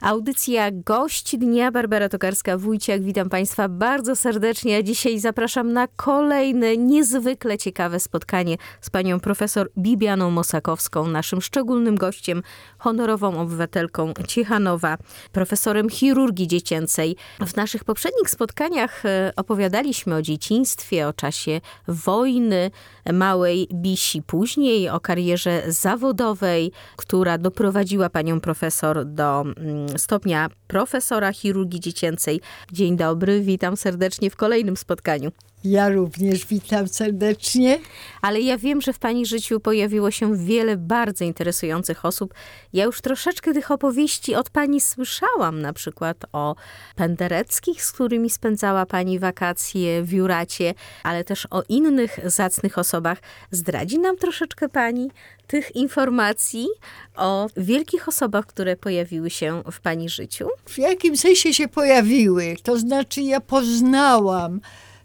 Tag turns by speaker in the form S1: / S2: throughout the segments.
S1: Audycja Gość Dnia, Barbara Tokarska-Wójciak. Witam Państwa bardzo serdecznie, a dzisiaj zapraszam na kolejne niezwykle ciekawe spotkanie z panią profesor Bibianą Mosakowską, naszym szczególnym gościem, honorową obywatelką Ciechanowa, profesorem chirurgii dziecięcej. W naszych poprzednich spotkaniach opowiadaliśmy o dzieciństwie, o czasie wojny małej Bisi, później o karierze zawodowej, która doprowadziła panią profesor do stopnia profesora chirurgii dziecięcej. Dzień dobry, witam serdecznie w kolejnym spotkaniu.
S2: Ja również witam serdecznie.
S1: Ale ja wiem, że w pani życiu pojawiło się wiele bardzo interesujących osób. Ja już troszeczkę tych opowieści od pani słyszałam, na przykład o Pendereckich, z którymi spędzała pani wakacje w Juracie, ale też o innych zacnych osobach. Zdradzi nam troszeczkę pani tych informacji o wielkich osobach, które pojawiły się w pani życiu?
S2: W jakim sensie się pojawiły? To znaczy ja poznałam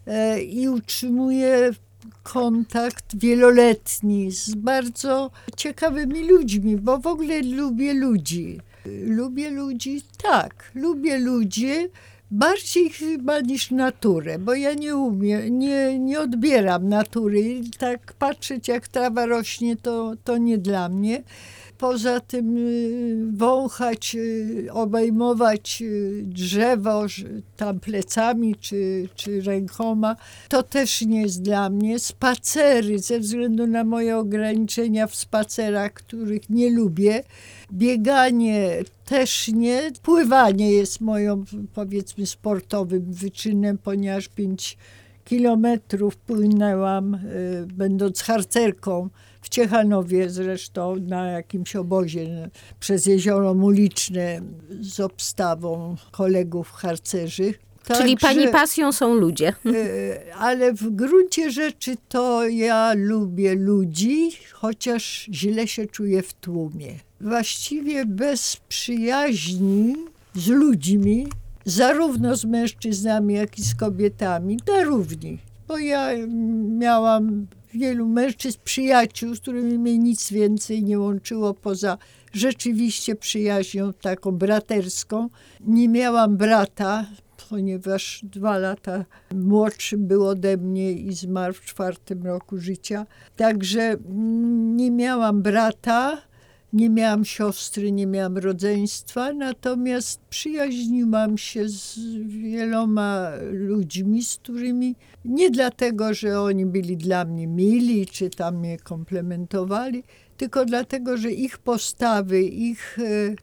S2: i utrzymuję kontakt wieloletni z bardzo ciekawymi ludźmi, bo w ogóle lubię ludzi. Lubię ludzi, tak, lubię ludzi bardziej chyba niż naturę, bo ja nie umiem, nie odbieram natury. Tak patrzeć jak trawa rośnie, to nie dla mnie. Poza tym wąchać, obejmować drzewo tam plecami czy rękoma, to też nie jest dla mnie. Spacery, ze względu na moje ograniczenia w spacerach, których nie lubię. Bieganie też nie. Pływanie jest moją, powiedzmy, sportowym wyczynem, ponieważ 5 kilometrów płynęłam, będąc harcerką w Ciechanowie zresztą, na jakimś obozie przez Jezioro Muliczne z obstawą kolegów harcerzy.
S1: Czyli pani pasją są ludzie.
S2: Ale w gruncie rzeczy to ja lubię ludzi, chociaż źle się czuję w tłumie. Właściwie bez przyjaźni z ludźmi, zarówno z mężczyznami, jak i z kobietami, na równi. Bo ja miałam wielu mężczyzn, przyjaciół, z którymi mnie nic więcej nie łączyło poza rzeczywiście przyjaźnią taką braterską. Nie miałam brata, ponieważ 2 lata młodszy był ode mnie i zmarł w 4. roku życia. Także nie miałam brata, nie miałam siostry, nie miałam rodzeństwa, natomiast przyjaźniłam się z wieloma ludźmi, z którymi nie dlatego, że oni byli dla mnie mili, czy tam mnie komplementowali, tylko dlatego, że ich postawy, ich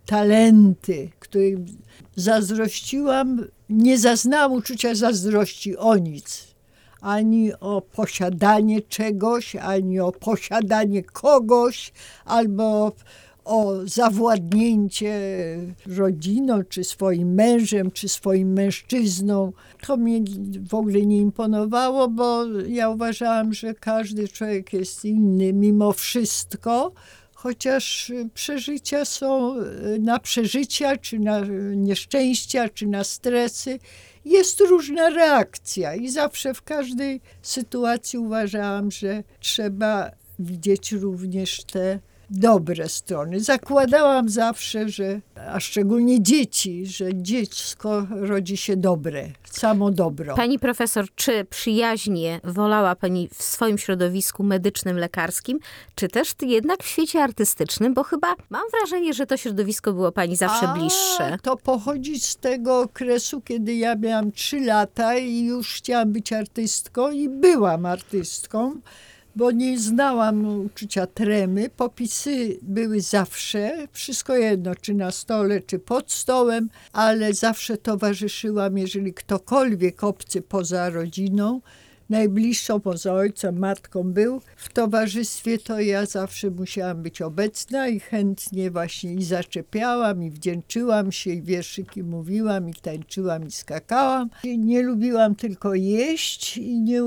S2: talenty, których zazdrościłam, nie zaznałam uczucia zazdrości o nic. Ani o posiadanie czegoś, ani o posiadanie kogoś, albo o zawładnięcie rodziną, czy swoim mężem, czy swoim mężczyzną. To mnie w ogóle nie imponowało, bo ja uważałam, że każdy człowiek jest inny mimo wszystko, chociaż przeżycia są na przeżycia, czy na nieszczęścia, czy na stresy. Jest różna reakcja i zawsze w każdej sytuacji uważałam, że trzeba widzieć również te dobre strony. Zakładałam zawsze, że, a szczególnie dzieci, że dziecko rodzi się dobre, samo dobro.
S1: Pani profesor, czy przyjaźnie wolała pani w swoim środowisku medycznym, lekarskim, czy też jednak w świecie artystycznym? Bo chyba mam wrażenie, że to środowisko było pani zawsze bliższe.
S2: To pochodzi z tego okresu, kiedy ja miałam 3 lata i już chciałam być artystką i byłam artystką, bo nie znałam uczucia tremy. Popisy były zawsze, wszystko jedno, czy na stole, czy pod stołem, ale zawsze towarzyszyłam, jeżeli ktokolwiek obcy poza rodziną, najbliższą poza ojcem, matką był w towarzystwie, to ja zawsze musiałam być obecna i chętnie właśnie i zaczepiałam, i wdzięczyłam się, i wierszyki mówiłam, i tańczyłam, i skakałam. I nie lubiłam tylko jeść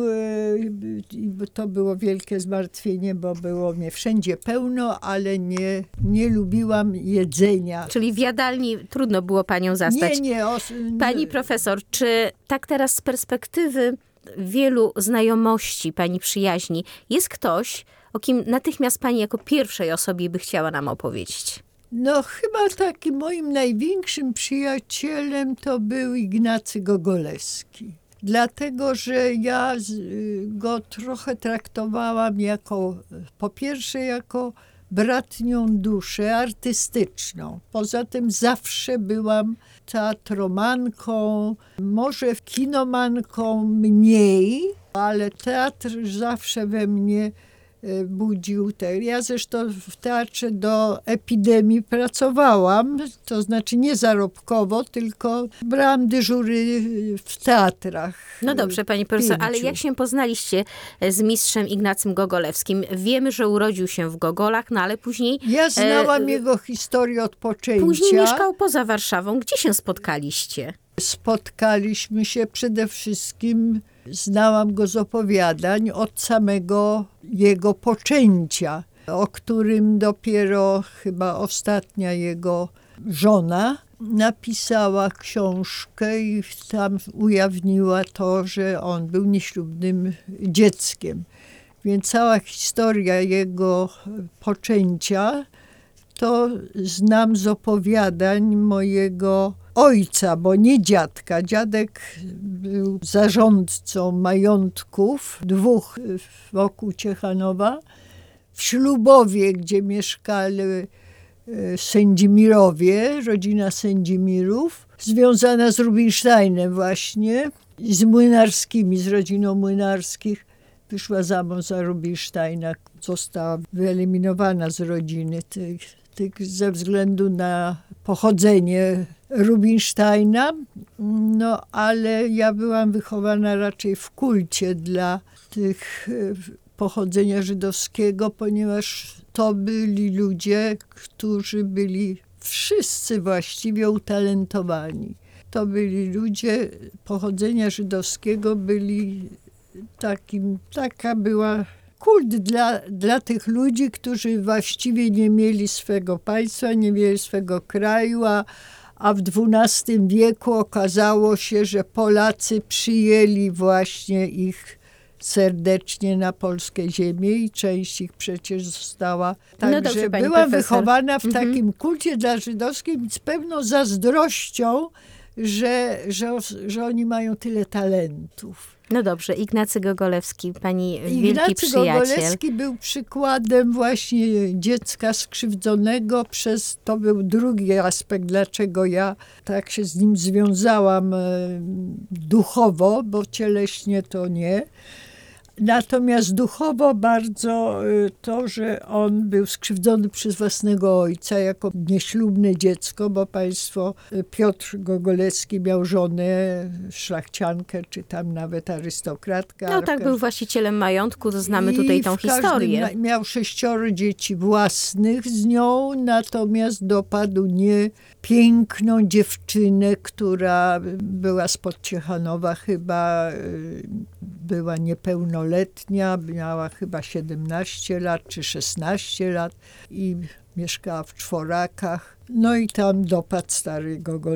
S2: i to było wielkie zmartwienie, bo było mnie wszędzie pełno, ale nie lubiłam jedzenia.
S1: Czyli w jadalni trudno było panią zastać.
S2: Nie.
S1: Pani profesor, czy tak teraz z perspektywy wielu znajomości, pani przyjaźni, jest ktoś, o kim natychmiast pani jako pierwszej osobie by chciała nam opowiedzieć?
S2: No chyba takim moim największym przyjacielem to był Ignacy Gogolewski. Dlatego, że ja go trochę traktowałam jako, po pierwsze jako bratnią duszę artystyczną. Poza tym zawsze byłam teatromanką, może kinomanką mniej, ale teatr zawsze we mnie budził te. Ja zresztą w teatrze do epidemii pracowałam, to znaczy nie zarobkowo, tylko brałam dyżury w teatrach.
S1: No dobrze, pani profesor,
S2: 5.
S1: ale jak się poznaliście z mistrzem Ignacym Gogolewskim? Wiemy, że urodził się w Gogolach, no ale później...
S2: Ja znałam jego historię od poczęcia.
S1: Później mieszkał poza Warszawą. Gdzie się spotkaliście?
S2: Spotkaliśmy się przede wszystkim, znałam go z opowiadań od samego jego poczęcia, o którym dopiero chyba ostatnia jego żona napisała książkę i tam ujawniła to, że on był nieślubnym dzieckiem. Więc cała historia jego poczęcia to znam z opowiadań mojego ojca, bo nie dziadka. Dziadek był zarządcą majątków 2 wokół Ciechanowa. W Ślubowie, gdzie mieszkali Sędzimirowie, rodzina Sędzimirów, związana z Rubinsteinem właśnie, z Młynarskimi, z rodziną Młynarskich. Wyszła za mąż za Rubinsteina, została wyeliminowana z rodziny tych ze względu na pochodzenie Rubinsteina, no ale ja byłam wychowana raczej w kulcie dla tych pochodzenia żydowskiego, ponieważ to byli ludzie, którzy byli wszyscy właściwie utalentowani. To byli ludzie pochodzenia żydowskiego, byli taka była kult dla tych ludzi, którzy właściwie nie mieli swego państwa, nie mieli swego kraju, a w XII wieku okazało się, że Polacy przyjęli właśnie ich serdecznie na polskie ziemię i część ich przecież została. Także
S1: dobrze, pani
S2: byłam
S1: profesor.
S2: wychowana w takim kulcie dla żydowskim z pewną zazdrością, że oni mają tyle talentów.
S1: No dobrze, Ignacy Gogolewski, pani wielki
S2: Ignacy
S1: przyjaciel.
S2: Gogolewski był przykładem właśnie dziecka skrzywdzonego to był drugi aspekt, dlaczego ja tak się z nim związałam duchowo, bo cieleśnie to nie. Natomiast duchowo bardzo to, że on był skrzywdzony przez własnego ojca jako nieślubne dziecko, bo państwo Piotr Gogolewski miał żonę szlachciankę, czy tam nawet arystokratkę.
S1: No tak, był właścicielem majątku, to znamy tutaj tą historię.
S2: Miał 6 dzieci własnych z nią, natomiast dopadł piękną dziewczynę, która była spod Ciechanowa chyba, była niepełnoletnia, miała chyba 17 lat czy 16 lat i mieszkała w Czworakach. No i tam dopadł stary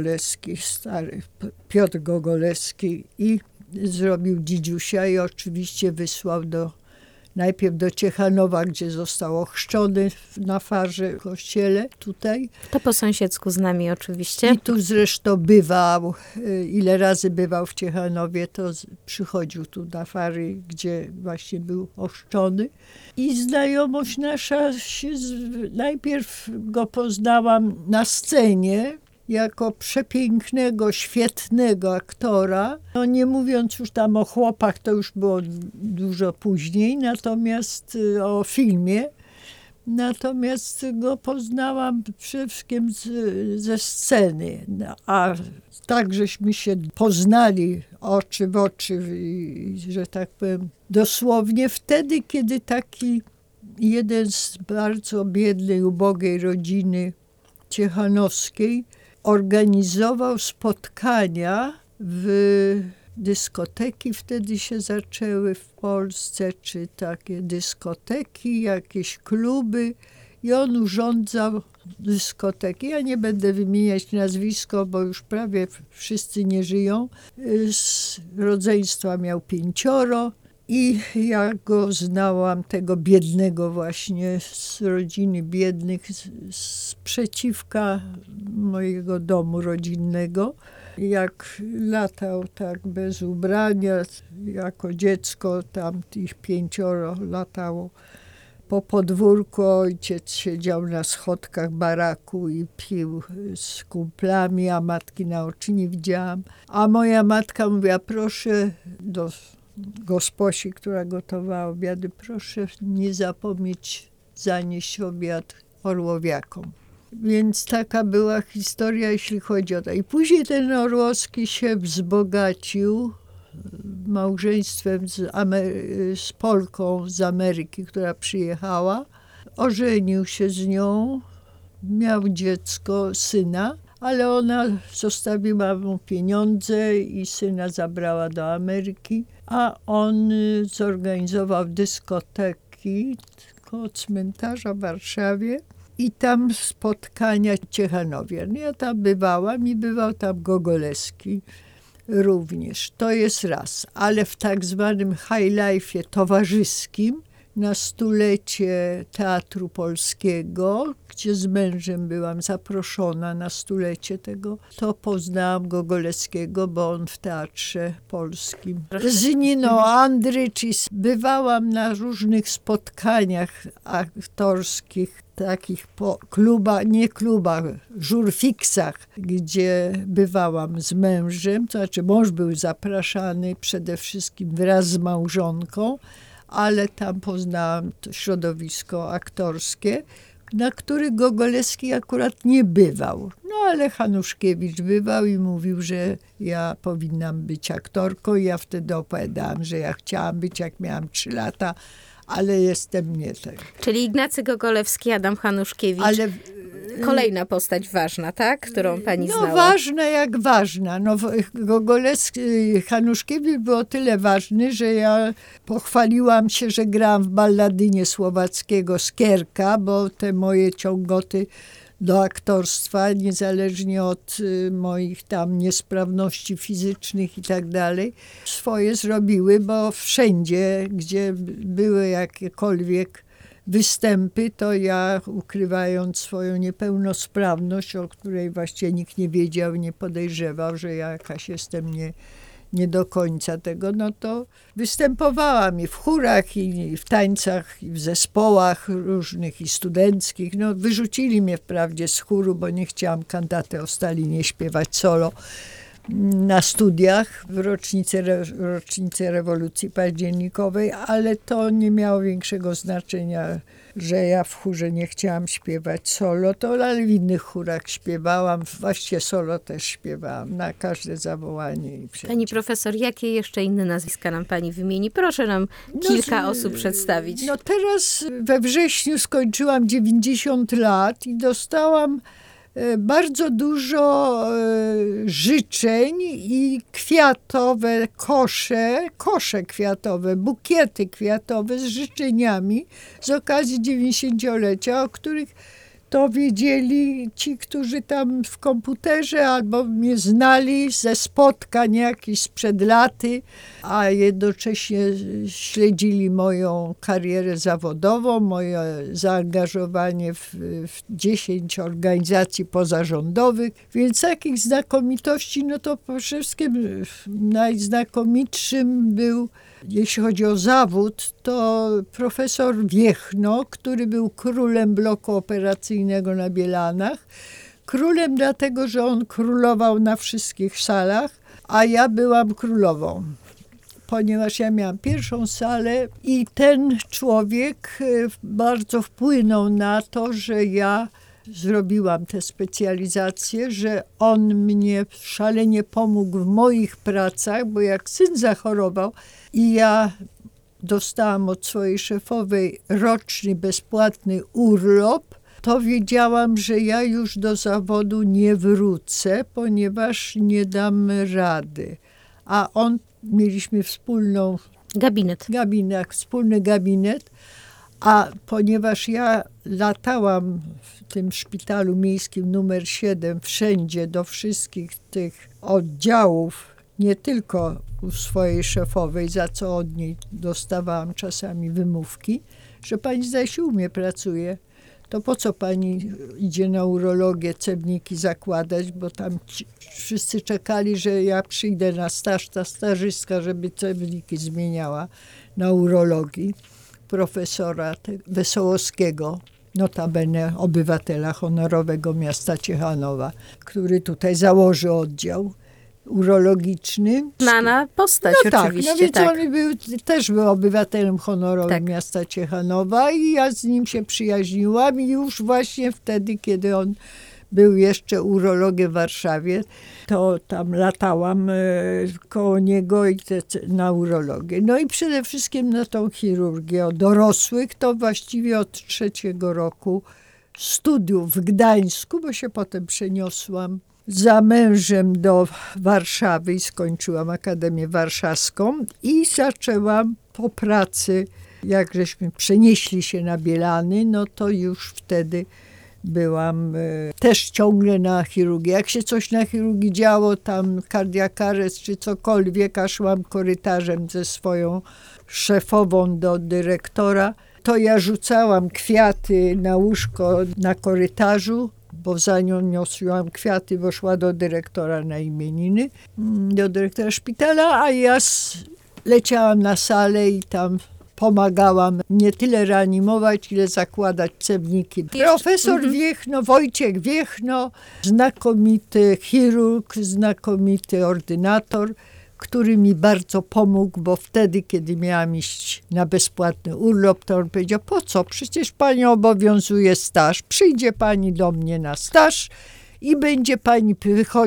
S2: Piotr Gogolewski i zrobił dzidziusia i oczywiście wysłał najpierw do Ciechanowa, gdzie został ochrzczony na farze w kościele tutaj.
S1: To po sąsiedzku z nami oczywiście.
S2: I tu zresztą bywał, ile razy bywał w Ciechanowie, to przychodził tu na fary, gdzie właśnie był ochrzczony. I znajomość nasza najpierw go poznałam na scenie, jako przepięknego, świetnego aktora. No nie mówiąc już tam o chłopach, to już było dużo później, natomiast o filmie. Natomiast go poznałam przede wszystkim ze sceny. A tak, żeśmy się poznali oczy w oczy, że tak powiem, dosłownie wtedy, kiedy taki jeden z bardzo biednej, ubogiej rodziny ciechanowskiej organizował spotkania w dyskoteki, wtedy się zaczęły w Polsce, czy takie dyskoteki, jakieś kluby i on urządzał dyskoteki. Ja nie będę wymieniać nazwisko, bo już prawie wszyscy nie żyją. Z rodzeństwa miał 5 I ja go znałam, tego biednego właśnie, z rodziny biednych, z przeciwka mojego domu rodzinnego. Jak latał tak bez ubrania, jako dziecko tam tych 5 latało po podwórku. Ojciec siedział na schodkach baraku i pił z kumplami, a matki na oczy nie widziałam. A moja matka mówiła, proszę do gosposi, która gotowała obiady, proszę nie zapomnieć zanieść obiad Orłowiakom. Więc taka była historia, jeśli chodzi o to. I później ten Orłowski się wzbogacił małżeństwem z Polką z Ameryki, która przyjechała. Ożenił się z nią, miał dziecko, syna, ale ona zostawiła mu pieniądze i syna zabrała do Ameryki, a on zorganizował dyskoteki koło cmentarza w Warszawie i tam spotkania ciechanowian. Ja tam bywałam i bywał tam Gogoleski również. To jest raz, ale w tak zwanym high life'ie towarzyskim na 100-lecie Teatru Polskiego, gdzie z mężem byłam zaproszona na 100-lecie tego, to poznałam Gogoleskiego, bo on w Teatrze Polskim. Z Niną Andrycz bywałam na różnych spotkaniach aktorskich, takich żurfiksach, gdzie bywałam z mężem, to znaczy mąż był zapraszany przede wszystkim wraz z małżonką, ale tam poznałam to środowisko aktorskie, na których Gogoleski akurat nie bywał. No ale Hanuszkiewicz bywał i mówił, że ja powinnam być aktorką. Ja wtedy opowiadałam, że ja chciałam być, jak miałam 3 lata, ale jestem nie tak.
S1: Czyli Ignacy Gogolewski, Adam Hanuszkiewicz.
S2: Ale
S1: kolejna postać ważna, tak? Którą pani znała.
S2: No ważna jak ważna. No, Gogoleski, Hanuszkiewicz był o tyle ważny, że ja pochwaliłam się, że grałam w balladynie Słowackiego Skierka, bo te moje ciągoty do aktorstwa, niezależnie od moich tam niesprawności fizycznych i tak dalej, swoje zrobiły, bo wszędzie, gdzie były jakiekolwiek występy, to ja, ukrywając swoją niepełnosprawność, o której właściwie nikt nie wiedział, nie podejrzewał, że ja jakaś jestem nie do końca tego, no to występowałam i w chórach, i w tańcach, i w zespołach różnych, i studenckich. No, wyrzucili mnie wprawdzie z chóru, bo nie chciałam kantaty o Stalinie śpiewać solo na studiach w rocznicę rewolucji październikowej, ale to nie miało większego znaczenia, że ja w chórze nie chciałam śpiewać solo, ale w innych chórach śpiewałam, właściwie solo też śpiewałam, na każde zawołanie i wszędzie.
S1: Pani profesor, jakie jeszcze inne nazwiska nam pani wymieni? Proszę nam kilka osób przedstawić.
S2: No teraz we wrześniu skończyłam 90 lat i dostałam bardzo dużo życzeń i kwiatowe kosze kwiatowe, bukiety kwiatowe z życzeniami z okazji 90-lecia, o których to wiedzieli ci, którzy tam w komputerze albo mnie znali ze spotkań jakichś sprzed laty, a jednocześnie śledzili moją karierę zawodową, moje zaangażowanie w 10 organizacji pozarządowych. Więc takich znakomitości, no to przede wszystkim najznakomitszym był, jeśli chodzi o zawód, to profesor Wiechno, który był królem bloku operacyjnego na Bielanach. Królem dlatego, że on królował na wszystkich salach, a ja byłam królową, ponieważ ja miałam pierwszą salę i ten człowiek bardzo wpłynął na to, że ja zrobiłam tę specjalizację, że on mnie szalenie pomógł w moich pracach, bo jak syn zachorował i ja dostałam od swojej szefowej roczny bezpłatny urlop, to wiedziałam, że ja już do zawodu nie wrócę, ponieważ nie dam rady. A mieliśmy wspólny gabinet, a ponieważ ja latałam w tym szpitalu miejskim numer 7 wszędzie do wszystkich tych oddziałów nie tylko u swojej szefowej, za co od niej dostawałam czasami wymówki, że pani zdaje się pracuje. To po co pani idzie na urologię cewniki zakładać, bo tam wszyscy czekali, że ja przyjdę na staż, ta stażystka, żeby cewniki zmieniała na urologii profesora Wesołowskiego, notabene obywatela honorowego miasta Ciechanowa, który tutaj założy oddział urologiczny.
S1: Znana postać oczywiście.
S2: No więc on też był obywatelem honorowym miasta Ciechanowa i ja z nim się przyjaźniłam i już właśnie wtedy, kiedy on był jeszcze urologiem w Warszawie, to tam latałam koło niego i na urologię. No i przede wszystkim na tą chirurgię dorosłych, to właściwie od 3. roku studiów w Gdańsku, bo się potem przeniosłam za mężem do Warszawy i skończyłam Akademię Warszawską i zaczęłam po pracy, jak żeśmy przenieśli się na Bielany, no to już wtedy byłam też ciągle na chirurgii. Jak się coś na chirurgii działo, tam kardiakares czy cokolwiek, a szłam korytarzem ze swoją szefową do dyrektora, to ja rzucałam kwiaty na łóżko na korytarzu, bo za nią niosłam kwiaty, bo szła do dyrektora na imieniny, do dyrektora szpitala, a ja leciałam na salę i tam pomagałam nie tyle reanimować, ile zakładać cewniki. Profesor Wiechno, Wojciech Wiechno, znakomity chirurg, znakomity ordynator, który mi bardzo pomógł, bo wtedy, kiedy miałam iść na bezpłatny urlop, to on powiedział, po co? Przecież pani obowiązuje staż. Przyjdzie pani do mnie na staż i będzie pani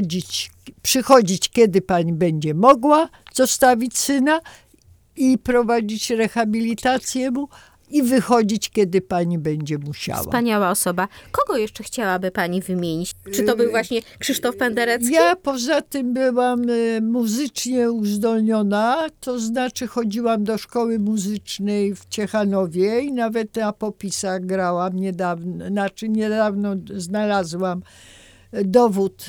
S2: przychodzić, kiedy pani będzie mogła, zostawić syna i prowadzić rehabilitację mu i wychodzić, kiedy pani będzie musiała.
S1: Wspaniała osoba. Kogo jeszcze chciałaby pani wymienić? Czy to był właśnie Krzysztof Penderecki?
S2: Ja poza tym byłam muzycznie uzdolniona, to znaczy chodziłam do szkoły muzycznej w Ciechanowie i nawet na popisach grałam niedawno znalazłam dowód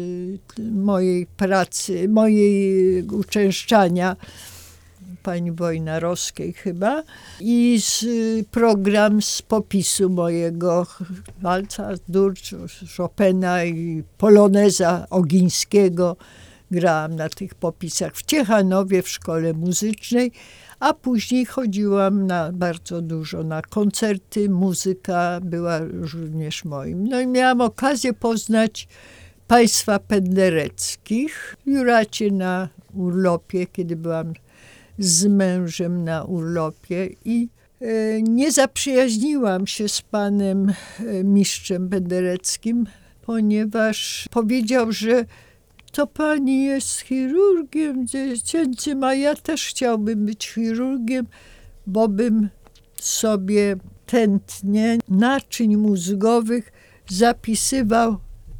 S2: mojej pracy, mojej uczęszczania pani Wojnarowskiej chyba i program z popisu mojego walca, Durcz, Chopina i poloneza Ogińskiego. Grałam na tych popisach w Ciechanowie w szkole muzycznej, a później chodziłam bardzo dużo na koncerty. Muzyka była również moim. No i miałam okazję poznać państwa Pendereckich. Juracie na urlopie, kiedy byłam z mężem na urlopie i nie zaprzyjaźniłam się z panem mistrzem Pendereckim, ponieważ powiedział, że to pani jest chirurgiem dziecięcym, a ja też chciałbym być chirurgiem, bo bym sobie tętnie naczyń mózgowych zapisywał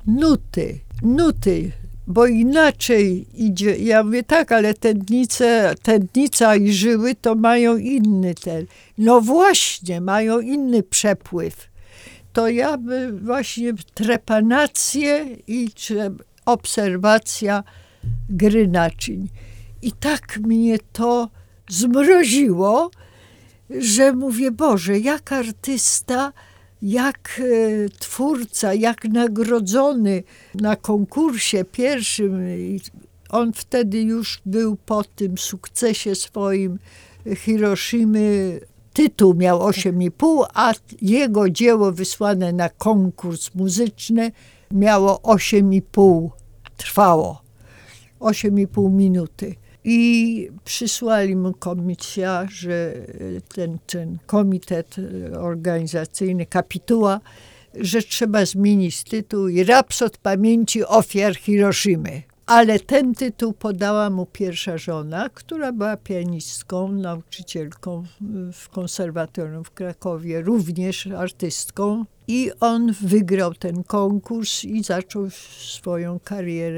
S2: nuty, bo inaczej idzie. Ja mówię, tak, ale tętnica i żyły to mają inny no właśnie, mają inny przepływ. To ja właśnie trepanację i obserwacja gry naczyń. I tak mnie to zmroziło, że mówię, Boże, jak artysta, jak twórca, jak nagrodzony na konkursie pierwszym. On wtedy już był po tym sukcesie swoim Hiroshimy. Tytuł miał 8,5, a jego dzieło wysłane na konkurs muzyczny miało 8,5. Trwało 8,5 minuty. I przysłali mu komisja, że ten komitet organizacyjny, kapituła, że trzeba zmienić tytuł i Rapsod pamięci ofiar Hiroshimy. Ale ten tytuł podała mu pierwsza żona, która była pianistką, nauczycielką w konserwatorium w Krakowie, również artystką. I on wygrał ten konkurs i zaczął swoją karierę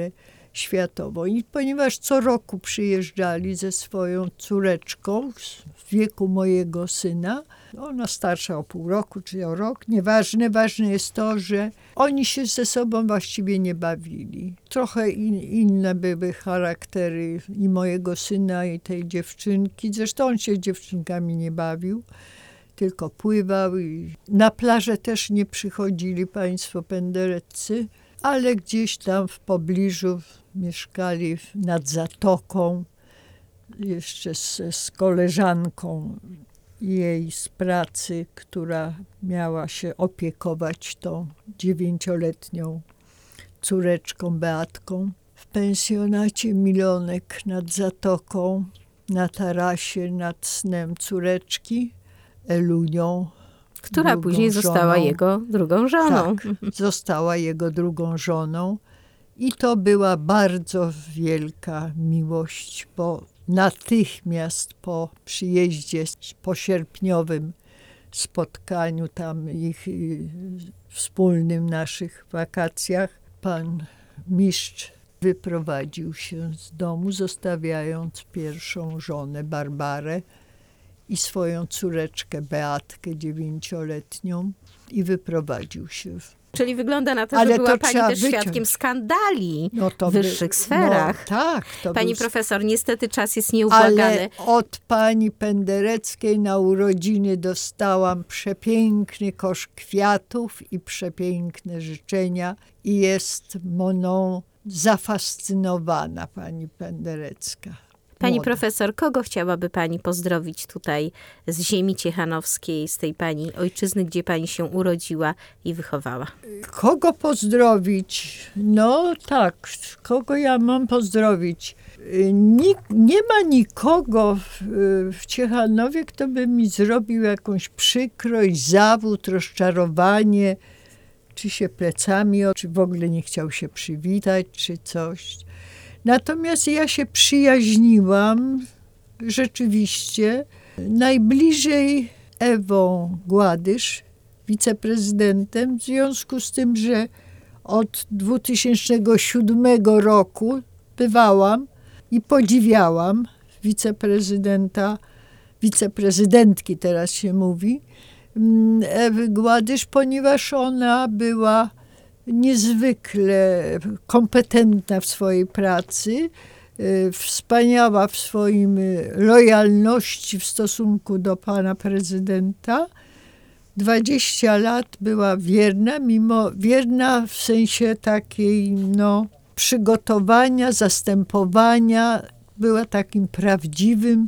S2: światową. I ponieważ co roku przyjeżdżali ze swoją córeczką w wieku mojego syna, ona starsza o pół roku czy o rok, nieważne. Ważne jest to, że oni się ze sobą właściwie nie bawili. Trochę inne były charaktery i mojego syna, i tej dziewczynki. Zresztą on się z dziewczynkami nie bawił, tylko pływał. I na plażę też nie przychodzili państwo pendereccy, ale gdzieś tam w pobliżu mieszkali nad zatoką, jeszcze z koleżanką jej z pracy, która miała się opiekować tą 9-letnią córeczką Beatką. W pensjonacie Milonek nad zatoką, na tarasie nad snem córeczki, Elunią,
S1: Która później została jego drugą żoną.
S2: Tak, została jego drugą żoną. I to była bardzo wielka miłość, bo natychmiast po przyjeździe, po sierpniowym spotkaniu tam ich wspólnym naszych wakacjach, pan mistrz wyprowadził się z domu, zostawiając pierwszą żonę Barbarę i swoją córeczkę Beatkę 9-letnią i wyprowadził się.
S1: Czyli wygląda na to,
S2: Ale
S1: że była
S2: to
S1: pani
S2: trzeba
S1: też
S2: wyciąć.
S1: świadkiem skandali w
S2: by-
S1: wyższych sferach.
S2: No, tak. To
S1: Pani
S2: był
S1: profesor, niestety czas jest nieubłagany.
S2: Ale od pani Pendereckiej na urodziny dostałam przepiękny kosz kwiatów i przepiękne życzenia i jest mną zafascynowana pani Penderecka.
S1: Pani
S2: Młoda.
S1: profesor, kogo chciałaby pani pozdrowić tutaj z ziemi ciechanowskiej, z tej pani ojczyzny, gdzie pani się urodziła i wychowała?
S2: Kogo pozdrowić? No tak, kogo ja mam pozdrowić? Nie ma nikogo w Ciechanowie, kto by mi zrobił jakąś przykrość, zawód, rozczarowanie, czy się plecami, czy w ogóle nie chciał się przywitać, czy coś. Natomiast ja się przyjaźniłam rzeczywiście najbliżej Ewą Gładysz, wiceprezydentem, w związku z tym, że od 2007 roku bywałam i podziwiałam wiceprezydentki teraz się mówi, Ewy Gładysz, ponieważ ona była niezwykle kompetentna w swojej pracy, wspaniała w swoim lojalności w stosunku do pana prezydenta. 20 lat była wierna w sensie takiej przygotowania, zastępowania. Była takim prawdziwym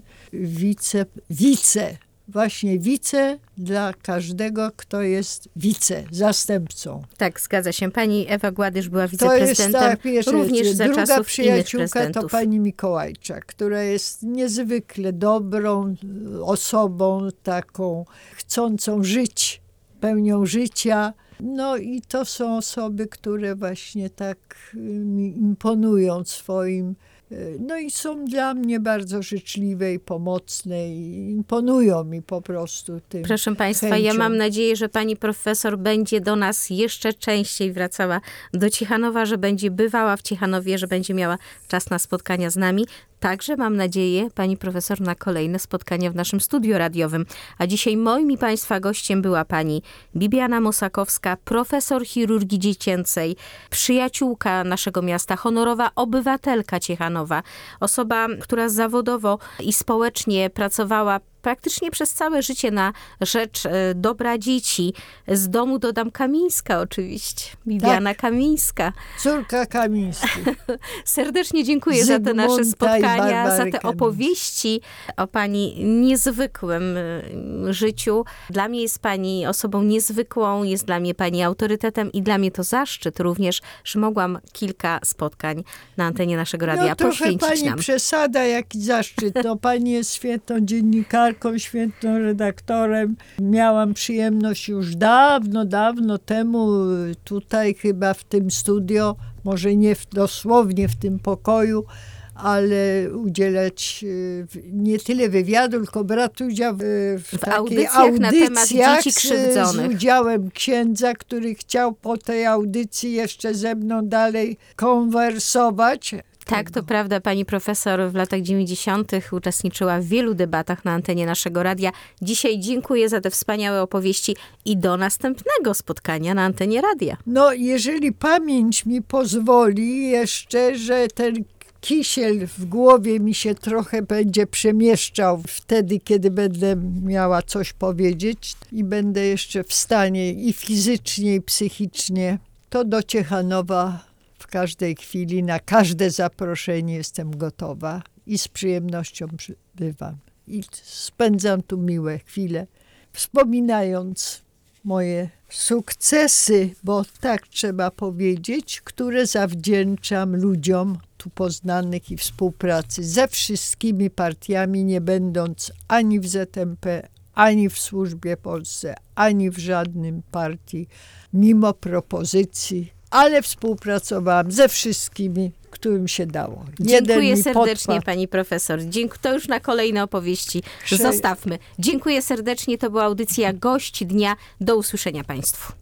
S2: wice dla każdego, kto jest zastępcą.
S1: Tak, zgadza się. Pani Ewa Gładysz była
S2: To jest
S1: wiceprezydentem również za
S2: druga
S1: czasów innych
S2: przyjaciółka to
S1: prezydentów.
S2: pani Mikołajczak, która jest niezwykle dobrą osobą, taką chcącą żyć, pełnią życia. No i to są osoby, które właśnie tak mi imponują swoim. No i są dla mnie bardzo życzliwe i pomocne i imponują mi po prostu tym.
S1: Proszę państwa, ja
S2: chęcią.
S1: mam nadzieję, że pani profesor będzie do nas jeszcze częściej wracała do Ciechanowa, że będzie bywała w Ciechanowie, że będzie miała czas na spotkania z nami. Także mam nadzieję, pani profesor, na kolejne spotkania w naszym studiu radiowym. A dzisiaj moim i państwa gościem była pani Bibiana Mosakowska, profesor chirurgii dziecięcej, przyjaciółka naszego miasta, honorowa obywatelka Ciechanowa, osoba, która zawodowo i społecznie pracowała praktycznie przez całe życie na rzecz dobra dzieci. Z domu dodam Kamińska oczywiście. Bibiana Kamińska.
S2: Córka Kamińskich.
S1: Serdecznie dziękuję za te nasze
S2: Zygmunta i
S1: spotkania, za
S2: Barbary
S1: te
S2: Kamińskiej.
S1: opowieści o pani niezwykłym życiu. Dla mnie jest pani osobą niezwykłą, jest dla mnie pani autorytetem i dla mnie to zaszczyt również, że mogłam kilka spotkań na antenie naszego radia
S2: Trochę
S1: poświęcić
S2: pani
S1: nam.
S2: przesada, jaki zaszczyt. No, pani jest świetną dziennikarką, świetną redaktorem. Miałam przyjemność już dawno temu tutaj chyba w tym studio, może nie dosłownie w tym pokoju, ale udzielać nie tyle wywiadu, tylko brać udział w takich
S1: audycjach na temat dzieci
S2: z
S1: krzywdzonych.
S2: udziałem księdza, który chciał po tej audycji jeszcze ze mną dalej konwersować.
S1: Tak, to prawda. Pani profesor w latach 90. uczestniczyła w wielu debatach na antenie naszego radia. Dzisiaj dziękuję za te wspaniałe opowieści i do następnego spotkania na antenie radia.
S2: No, jeżeli pamięć mi pozwoli jeszcze, że ten kisiel w głowie mi się trochę będzie przemieszczał wtedy, kiedy będę miała coś powiedzieć i będę jeszcze w stanie i fizycznie, i psychicznie, to do Ciechanowa w każdej chwili, na każde zaproszenie jestem gotowa i z przyjemnością bywam. I spędzam tu miłe chwile, wspominając moje sukcesy, bo tak trzeba powiedzieć, które zawdzięczam ludziom tu poznanych i współpracy ze wszystkimi partiami, nie będąc ani w ZMP, ani w Służbie Polsce, ani w żadnym partii, mimo propozycji, ale współpracowałam ze wszystkimi, którym się dało.
S1: Dziękuję serdecznie, pani profesor. To już na kolejne opowieści zostawmy. Dziękuję serdecznie. To była audycja Gość Dnia. Do usłyszenia państwu.